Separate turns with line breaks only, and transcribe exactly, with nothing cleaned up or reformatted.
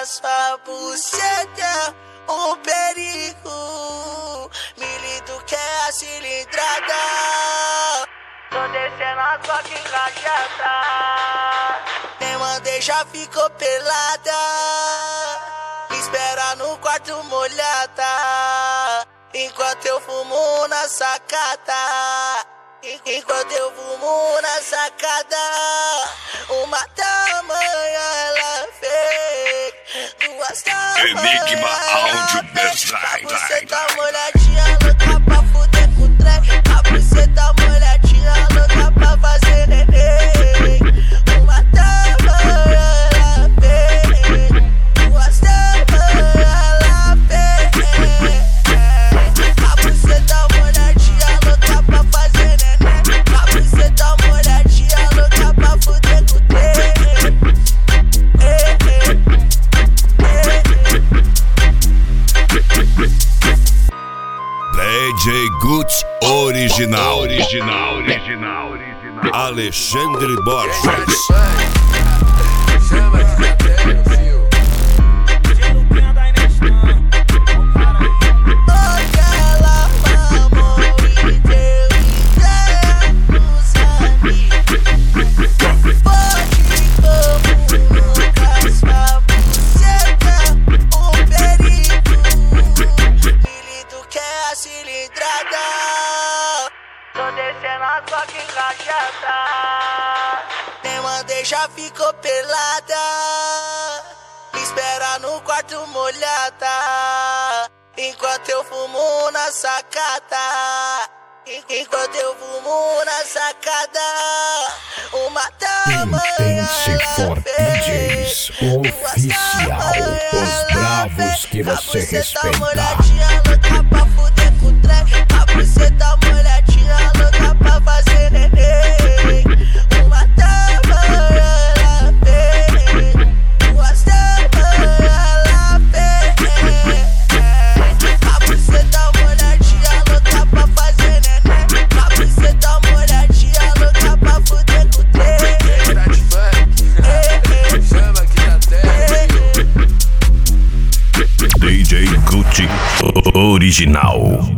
sua buceta um perigo. Milito que é a cilindrada. Tô descendo a coca encaixada. Nem mandei, já ficou pelada. Espera no quarto molhada. Enquanto eu fumo na sacada. Enquanto eu fumo na sacada. Uma tamanha ela fez. Duas tamanhas
Enigma Áudio
Design. A buceta molhadinha louca pra fuder com o trem. A buceta molhadinha louca pra fazer neném. Uma tamanha ela fez. Duas tamanhas ela fez. A buceta molhadinha louca pra fazer neném. A buceta molhadinha louca pra fuder com o trem.
D J Gucci original, original, original, original. Alexandre Borges.
Chama de cadeia, fio.
Aquela mamão e deu ideia pros amigos. Pode como nunca sua buceta um perigo. Milito que é a cilindrada. Tô descendo a coca encaixada. Nem mandei, já ficou pelada. Espera no quarto molhada. Enquanto eu fumo na sacada. Enquanto eu fumo na sacada. Uma tamanha
Intense for D Js oficial. Os bravos que você respeita.
Molhadinha louca pra fuder com o trem. A buceta molhadinha louca pra fazer neném. Uma tamanha ela fez. Duas tamanhas ela fez. A buceta molhadinha louca pra fazer neném. A buceta molhadinha louca pra fuder com o trem.
Tá de funk. Chama que cadeia, fio.
D J Gucci original.